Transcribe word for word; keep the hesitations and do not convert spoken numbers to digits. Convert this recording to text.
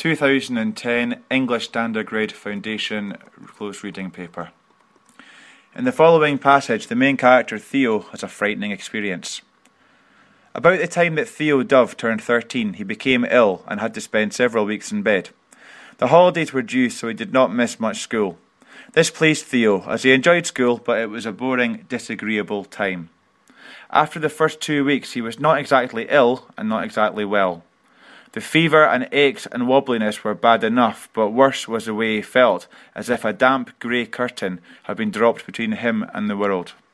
two thousand ten English Standard Grade Foundation close reading paper. In the following passage, the main character Theo has a frightening experience. About the time that Theo Dove turned thirteen, he became ill and had to spend several weeks in bed. The holidays were due, so he did not miss much school. This pleased Theo, as he enjoyed school, but it was a boring, disagreeable time. After the first two weeks, he was not exactly ill and not exactly well. The fever and aches and wobbliness were bad enough, but worse was the way he felt, as if a damp grey curtain had been dropped between him and the world.